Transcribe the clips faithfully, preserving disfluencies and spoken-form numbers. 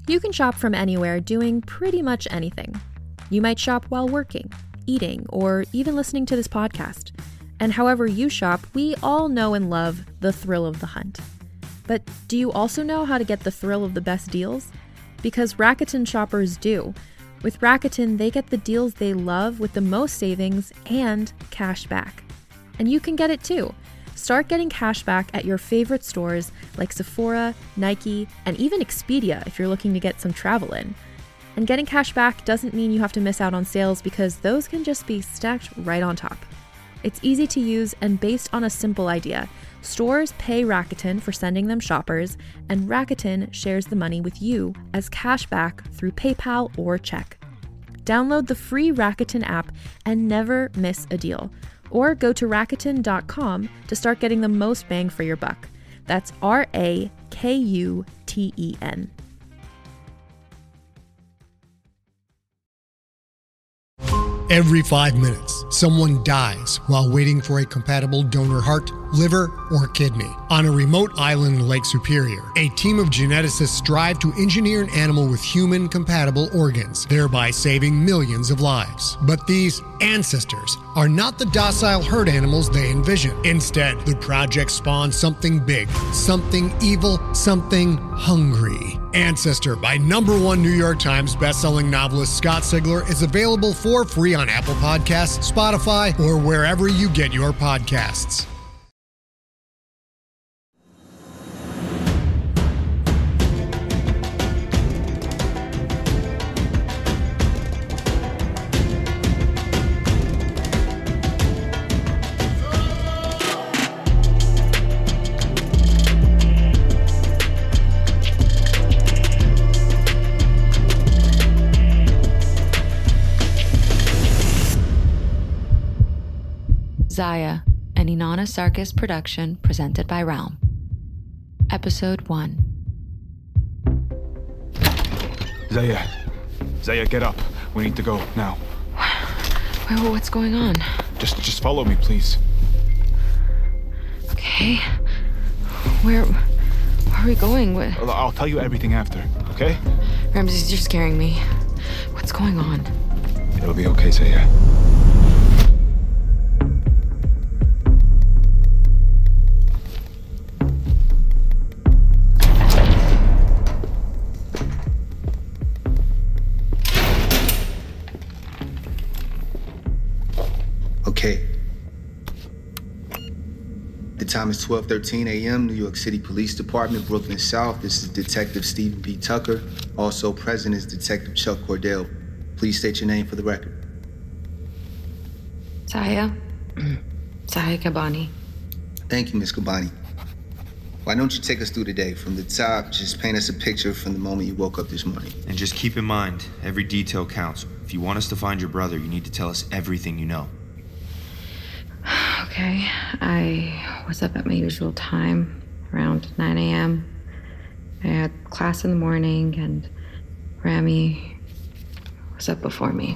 You can shop from anywhere doing pretty much anything. You might shop while working, eating, or even listening to this podcast. And however you shop, we all know and love the thrill of the hunt. But do you also know how to get the thrill of the best deals? Because Rakuten shoppers do. With Rakuten, they get the deals they love with the most savings and cash back. And you can get it too. Start getting cash back at your favorite stores like Sephora, Nike, and even Expedia if you're looking to get some travel in. And getting cash back doesn't mean you have to miss out on sales because those can just be stacked right on top. It's easy to use and based on a simple idea. Stores pay Rakuten for sending them shoppers, and Rakuten shares the money with you as cash back through PayPal or check. Download the free Rakuten app and never miss a deal. Or go to Rakuten dot com to start getting the most bang for your buck. That's R A K U T E N. Every five minutes, someone dies while waiting for a compatible donor heart, liver, or kidney. On a remote island in Lake Superior, a team of geneticists strive to engineer an animal with human-compatible organs, thereby saving millions of lives. But these ancestors are not the docile herd animals they envision. Instead, the project spawns something big, something evil, something hungry. Ancestor by number one New York Times bestselling novelist Scott Sigler is available for free on Apple Podcasts, Spotify, or wherever you get your podcasts. Zaya, an Inanna Sarkis production presented by Realm. Episode one. Zaya. Zaya, get up. We need to go, now. Well, what's going on? Just just follow me, please. Okay. Where... Where are we going? What... I'll, I'll tell you everything after, okay? Ramses, you're scaring me. What's going on? It'll be okay, Zaya. Okay. The time is twelve thirteen a.m., New York City Police Department, Brooklyn South. This is Detective Stephen P. Tucker. Also present is Detective Chuck Cordell. Please state your name for the record. Zaya. Zaya Kabani. Thank you, Miss Kabani. Why don't you take us through the day? From the top, just paint us a picture from the moment you woke up this morning. And just keep in mind, every detail counts. If you want us to find your brother, you need to tell us everything you know. Okay, I was up at my usual time, around nine a.m. I had class in the morning, and Rami was up before me.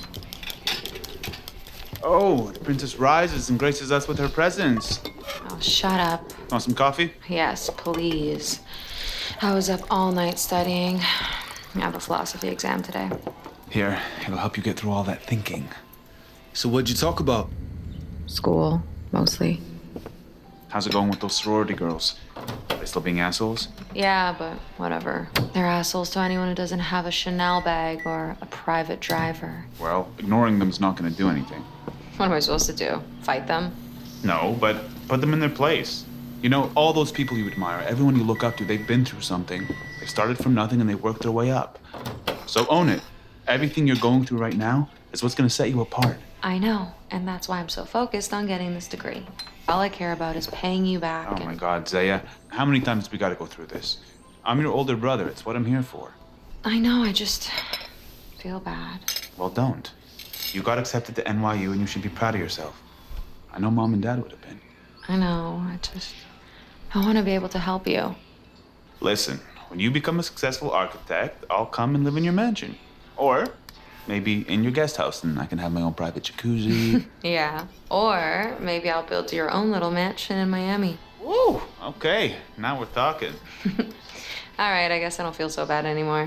Oh, the princess rises and graces us with her presence. Oh, shut up. Want some coffee? Yes, please. I was up all night studying. I have a philosophy exam today. Here, it'll help you get through all that thinking. So what'd you talk about? School, mostly. How's it going with those sorority girls? Are they still being assholes? Yeah, but whatever. They're assholes to anyone who doesn't have a Chanel bag or a private driver. Well, ignoring them's not gonna do anything. What am I supposed to do? Fight them? No, but put them in their place. You know, all those people you admire, everyone you look up to, they've been through something. They started from nothing and they worked their way up. So own it. Everything you're going through right now is what's gonna set you apart. I know, and that's why I'm so focused on getting this degree. All I care about is paying you back. Oh and... my God, Zaya. How many times do we gotta go through this? I'm your older brother. It's what I'm here for. I know, I just feel bad. Well, don't. You got accepted to N Y U and you should be proud of yourself. I know Mom and Dad would have been. I know, I just... I want to be able to help you. Listen, when you become a successful architect, I'll come and live in your mansion. Or maybe in your guest house and I can have my own private jacuzzi. Yeah, or maybe I'll build your own little mansion in Miami. Woo, okay, now we're talking. All right, I guess I don't feel so bad anymore.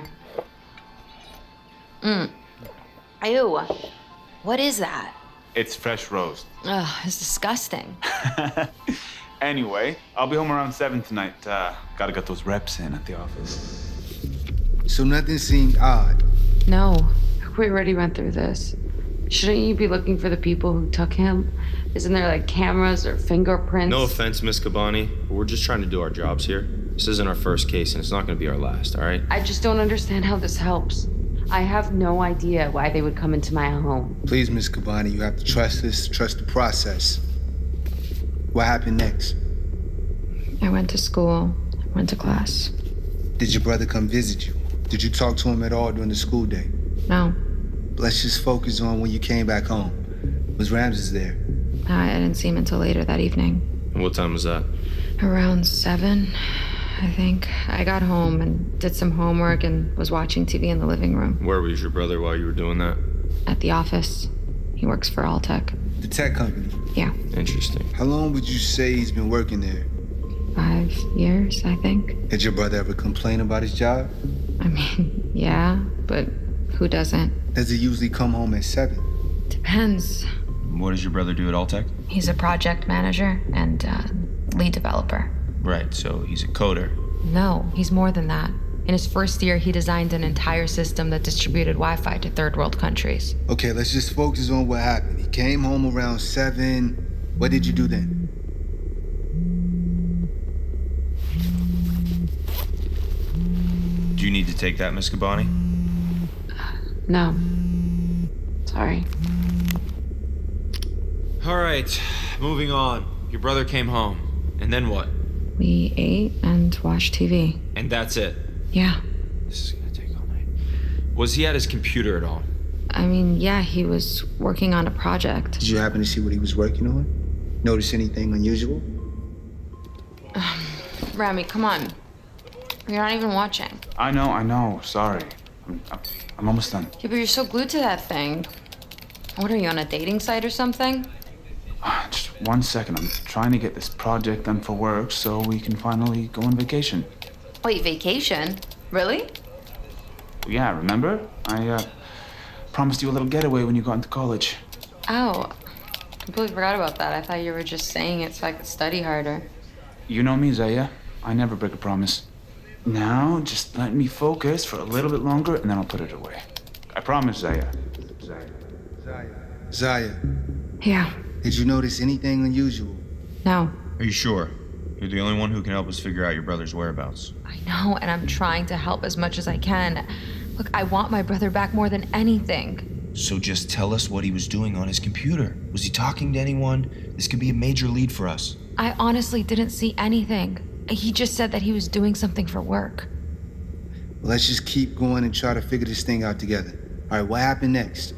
Mmm. Ew. What is that? It's fresh roast. Ugh, it's disgusting. Anyway, I'll be home around seven tonight. Uh, gotta get those reps in at the office. So nothing seemed odd. No, we already went through this. Shouldn't you be looking for the people who took him? Isn't there like cameras or fingerprints? No offense, Miss Cabani, but we're just trying to do our jobs here. This isn't our first case, and it's not going to be our last, all right? I just don't understand how this helps. I have no idea why they would come into my home. Please, Miss Cabani, you have to trust this, trust the process. What happened next? I went to school, went to class. Did your brother come visit you? Did you talk to him at all during the school day? No. Let's just focus on when you came back home. Was Ramses there? I didn't see him until later that evening. And what time was that? Around seven, I think. I got home and did some homework and was watching T V in the living room. Where was your brother while you were doing that? At the office. He works for Alltech. The tech company? Yeah. Interesting. How long would you say he's been working there? Five years, I think. Did your brother ever complain about his job? I mean, yeah, but who doesn't? Does he usually come home at seven? Depends. What does your brother do at Alltech? He's a project manager and uh, lead developer. Right, so he's a coder. No, he's more than that. In his first year, he designed an entire system that distributed Wi-Fi to third world countries. Okay, let's just focus on what happened. He came home around seven. What did you do then? Do you need to take that, Miss Cabani? No. Sorry. All right, moving on. Your brother came home. And then what? We ate and watched T V. And that's it? Yeah. This is gonna take all night. Was he at his computer at all? I mean, yeah, he was working on a project. Did you happen to see what he was working on? Notice anything unusual? Rami, come on. You're not even watching. I know, I know. Sorry. I'm, I'm, I'm almost done. Yeah, but you're so glued to that thing. What are you, on a dating site or something? Just one second. I'm trying to get this project done for work so we can finally go on vacation. Wait, vacation? Really? Yeah, remember? I uh, promised you a little getaway when you got into college. Oh, completely forgot about that. I thought you were just saying it so I could study harder. You know me, Zaya. I never break a promise. Now, just let me focus for a little bit longer and then I'll put it away. I promise, Zaya. Zaya. Zaya. Zaya. Yeah. Did you notice anything unusual? No. Are you sure? You're the only one who can help us figure out your brother's whereabouts. I know, and I'm trying to help as much as I can. Look, I want my brother back more than anything. So just tell us what he was doing on his computer. Was he talking to anyone? This could be a major lead for us. I honestly didn't see anything. He just said that he was doing something for work. Well, let's just keep going and try to figure this thing out together. All right, what happened next?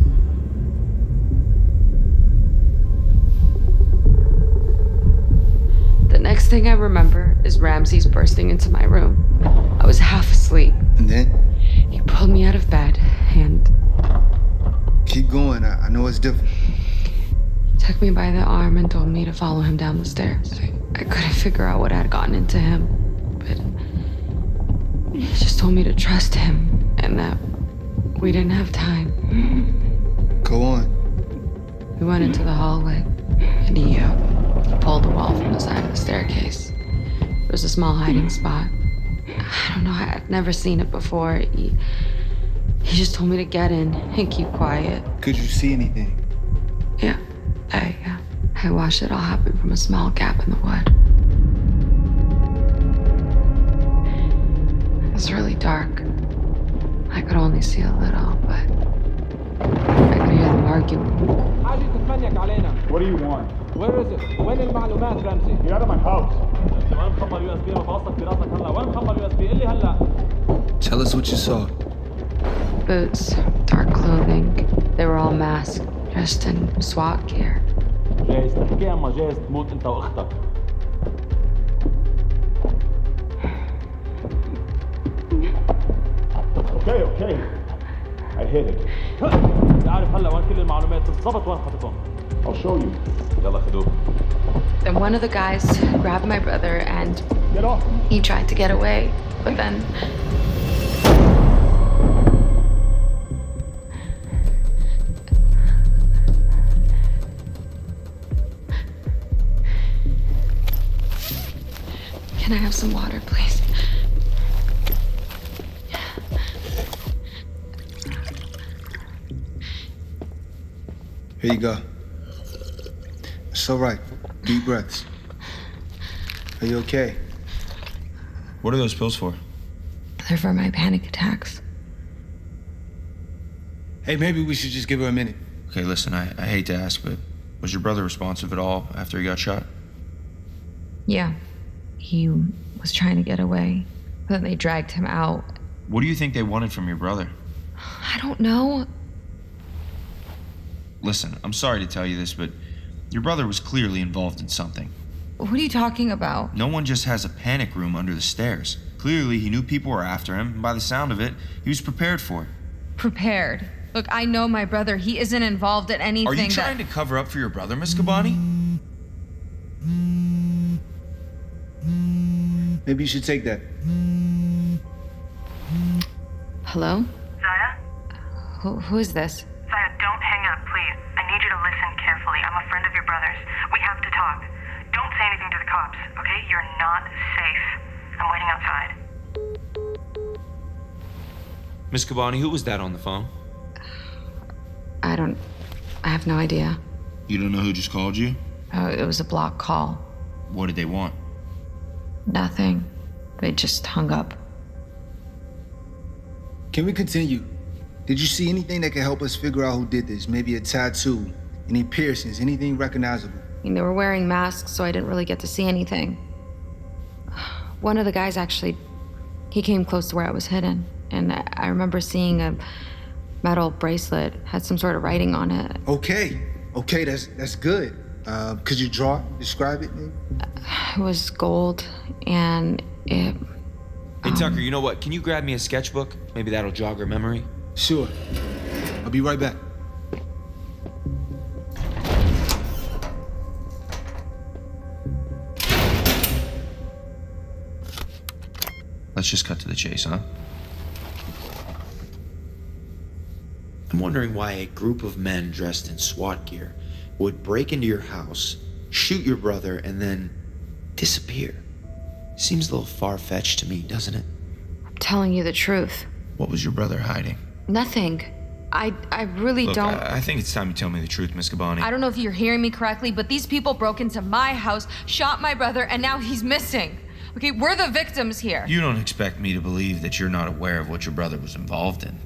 The next thing I remember is Ramses bursting into my room. I was half asleep. And then? He pulled me out of bed and... Keep going, I, I know it's difficult. He took me by the arm and told me to follow him down the stairs. I, I couldn't figure out what had gotten into him, but he just told me to trust him and that we didn't have time. Go on. We went into the hallway and he, uh, he pulled the wall from the side of the staircase. There was a small hiding spot. I don't know, I've never seen it before. He, he just told me to get in and keep quiet. Could you see anything? Yeah, I, uh, I watched it all happen from a small gap in the wood. It was really dark. I could only see a little, but I could hear them arguing. What do you want? Where is it? وين المعلومات رمزي؟ Get out of my house. وين مخبر يو اس بي رفاصك براسك هلا؟ وين مخبر يو اس بي؟ قل لي هلا. Tell us what you saw. Boots, dark clothing. They were all masked, dressed in SWAT gear. جايز تحكي اما جايز تموت انت واختك. Okay, okay. I hit it. تعرف هلا وين كل المعلومات بالضبط وين حطيتهم. I'll show you. يلا خدوه. Then one of the guys grabbed my brother and Get off. He tried to get away, but then... Can I have some water, please? Here you go. It's all right. Deep breaths. Are you okay? What are those pills for? They're for my panic attacks. Hey, maybe we should just give her a minute. Okay, listen, I, I hate to ask, but was your brother responsive at all after he got shot? Yeah. He was trying to get away, but then they dragged him out. What do you think they wanted from your brother? I don't know. Listen, I'm sorry to tell you this, but your brother was clearly involved in something. What are you talking about? No one just has a panic room under the stairs. Clearly, he knew people were after him, and by the sound of it, he was prepared for it. Prepared? Look, I know my brother. He isn't involved in anything. Are you trying that... to cover up for your brother, Miss Kabani? Maybe you should take that. Hello? Zaya? Who, who is this? Zaya, don't hang up, please. I need you to listen carefully. I'm a friend of your brother's. We have to talk. Don't say anything to the cops, okay? You're not safe. I'm waiting outside. Miss Kabani, who was that on the phone? I don't... I have no idea. You don't know who just called you? Oh, it was a block call. What did they want? Nothing. They just hung up. Can we continue? Did you see anything that could help us figure out who did this? Maybe a tattoo, any piercings, anything recognizable? I mean, they were wearing masks, so I didn't really get to see anything. One of the guys actually, he came close to where I was hidden, and I remember seeing a metal bracelet, had some sort of writing on it. Okay, okay, that's that's good. Uh, could you draw, describe it, maybe? It was gold, and it... Hey, Tucker, you know what? Can you grab me a sketchbook? Maybe that'll jog her memory. Sure. I'll be right back. Let's just cut to the chase, huh? I'm wondering why a group of men dressed in SWAT gear would break into your house, shoot your brother, and then disappear. Seems a little far-fetched to me, doesn't it? I'm telling you the truth. What was your brother hiding? Nothing. I I really Look, don't... I, I think it's time you tell me the truth, Miss Kabani. I don't know if you're hearing me correctly, but these people broke into my house, shot my brother, and now he's missing. Okay, we're the victims here. You don't expect me to believe that you're not aware of what your brother was involved in.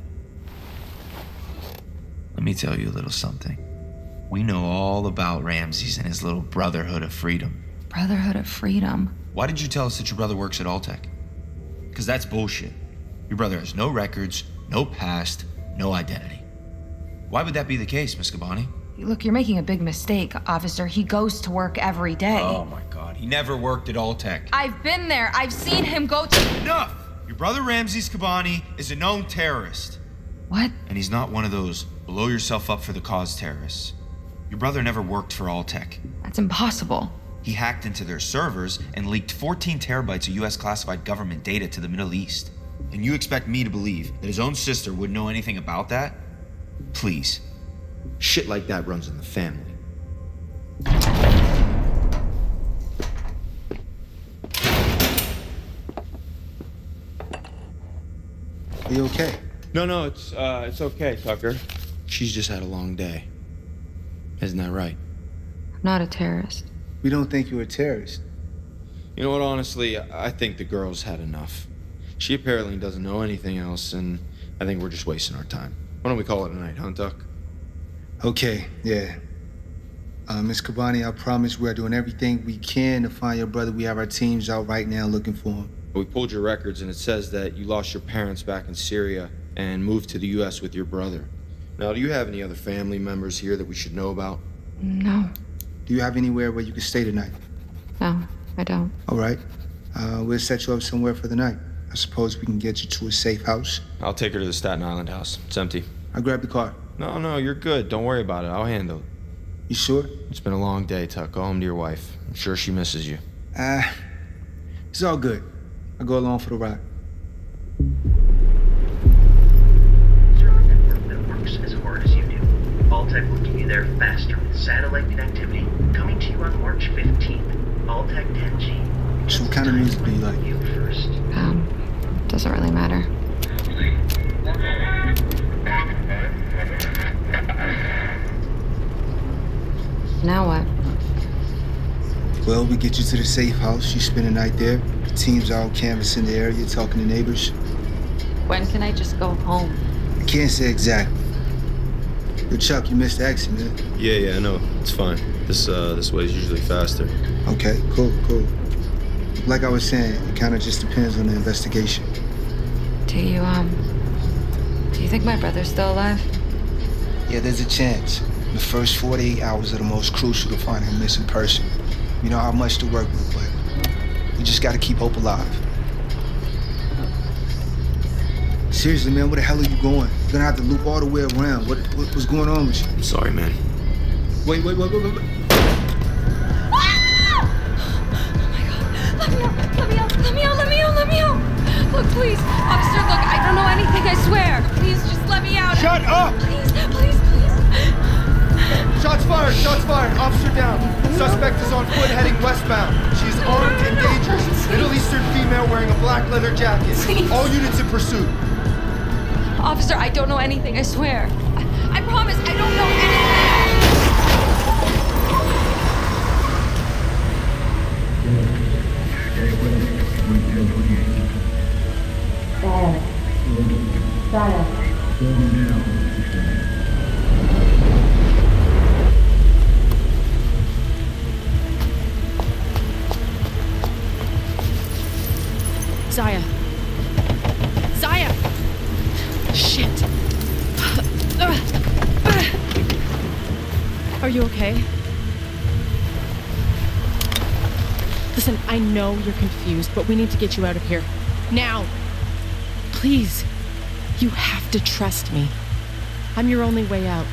Let me tell you a little something. We know all about Ramses and his little Brotherhood of Freedom. Brotherhood of Freedom? Why did you tell us that your brother works at Alltech? Because that's bullshit. Your brother has no records, no past, no identity. Why would that be the case, Miss Kabani? Look, you're making a big mistake, officer. He goes to work every day. Oh my God, he never worked at Alltech. I've been there. I've seen him go to... Enough! Your brother Ramses Kabani is a known terrorist. What? And he's not one of those blow yourself up for the cause terrorists. Your brother never worked for Alltech. That's impossible. He hacked into their servers and leaked fourteen terabytes of U S classified government data to the Middle East. And you expect me to believe that his own sister wouldn't know anything about that? Please. Shit like that runs in the family. Are you okay? No, no, it's uh, it's okay, Tucker. She's just had a long day. Isn't that right? I'm not a terrorist. We don't think you're a terrorist. You know what, honestly, I think the girl's had enough. She apparently doesn't know anything else, and I think we're just wasting our time. Why don't we call it a night, huh, Tuck? Okay, yeah. Uh, Miss Kabani, I promise we're doing everything we can to find your brother. We have our teams out right now looking for him. We pulled your records, and it says that you lost your parents back in Syria and moved to the U S with your brother. Now, do you have any other family members here that we should know about? No. Do you have anywhere where you can stay tonight? No, I don't. All right. Uh, we'll set you up somewhere for the night. I suppose we can get you to a safe house. I'll take her to the Staten Island house. It's empty. I'll grab the car. No, no, you're good. Don't worry about it. I'll handle it. You sure? It's been a long day, Tuck. Go home to your wife. I'm sure she misses you. Uh, It's all good. I'll go along for the ride. Server network that works as hard as you do. Alltech will get you there faster with satellite connectivity, coming to you on March fifteenth. Alltech ten G. So what kind of music do you like? You first. Um, doesn't really matter. Now what? Well, we get you to the safe house. You spend the night there. The team's out canvassing the area, talking to neighbors. When can I just go home? I can't say exactly. Yo, Chuck, you missed the exit, man. Yeah, yeah, I know. It's fine. This uh, this way is usually faster. Okay, cool, cool. Like I was saying, it kind of just depends on the investigation. Do you, um... Do you think my brother's still alive? Yeah, there's a chance. The first forty-eight hours are the most crucial to finding a missing person. You know how much to work with, but we just gotta keep hope alive. Seriously, man, where the hell are you going? You're gonna have to loop all the way around. What, what what's going on with you? I'm sorry, man. Wait, wait, wait, wait, wait. Ah! Oh my God! Let me out! Let me out! Let me out! Let me out! Let me out! Look, please, officer. Look, I don't know anything. I swear. Please, just let me out. Shut up! Please, please, please. Shots fired! Shots fired! Officer down. Suspect is on foot heading westbound. She is armed and dangerous. Middle Eastern female wearing a black leather jacket. Please. All units in pursuit. Officer, I don't know anything. I swear. I, I promise. I don't know anything. Zaya. Zaya! Shit. Are you okay? Listen, I know you're confused, but we need to get you out of here. Now! Please. You have to trust me. I'm your only way out.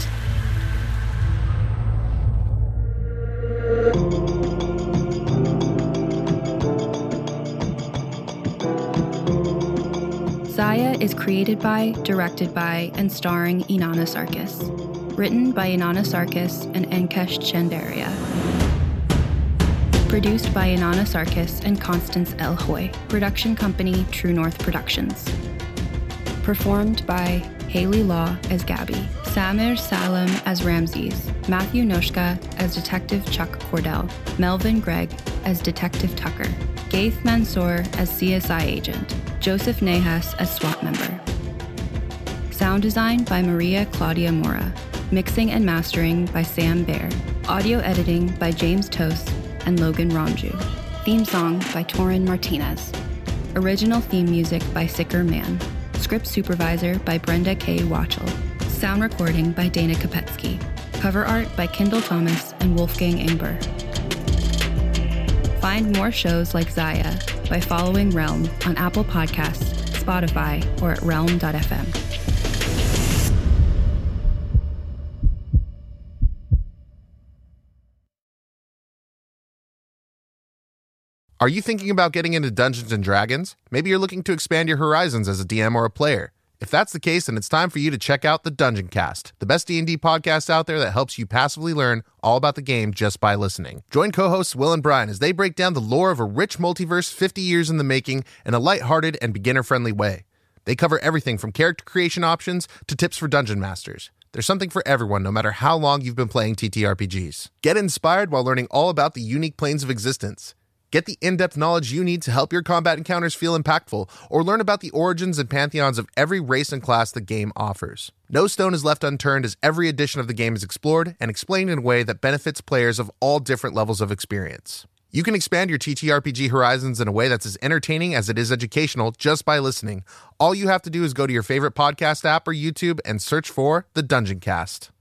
Zaya is created by, directed by, and starring Inanna Sarkis. Written by Inanna Sarkis and Enkesh Chandaria. Produced by Inanna Sarkis and Constance L. Hoy. Production company True North Productions. Performed by Haley Law as Gabby, Samir Salem as Ramses, Matthew Noshka as Detective Chuck Cordell, Melvin Gregg as Detective Tucker, Gaith Mansour as C S I agent, Joseph Nahas as SWAT member. Sound design by Maria Claudia Mora. Mixing and mastering by Sam Baer. Audio editing by James Toast and Logan Ramju. Theme song by Torin Martinez. Original theme music by Sicker Man. Script supervisor by Brenda K. Watchell. Sound recording by Dana Kopetsky. Cover art by Kendall Thomas and Wolfgang Ingber. Find more shows like Zaya by following Realm on Apple Podcasts, Spotify, or at realm dot f m. Are you thinking about getting into Dungeons and Dragons? Maybe you're looking to expand your horizons as a D M or a player. If that's the case, then it's time for you to check out the Dungeon Cast, the best D and D podcast out there that helps you passively learn all about the game just by listening. Join co-hosts Will and Brian as they break down the lore of a rich multiverse fifty years in the making in a lighthearted and beginner-friendly way. They cover everything from character creation options to tips for dungeon masters. There's something for everyone, no matter how long you've been playing T T R P Gs. Get inspired while learning all about the unique planes of existence. Get the in-depth knowledge you need to help your combat encounters feel impactful, or learn about the origins and pantheons of every race and class the game offers. No stone is left unturned as every edition of the game is explored and explained in a way that benefits players of all different levels of experience. You can expand your T T R P G horizons in a way that's as entertaining as it is educational just by listening. All you have to do is go to your favorite podcast app or YouTube and search for The Dungeon Cast.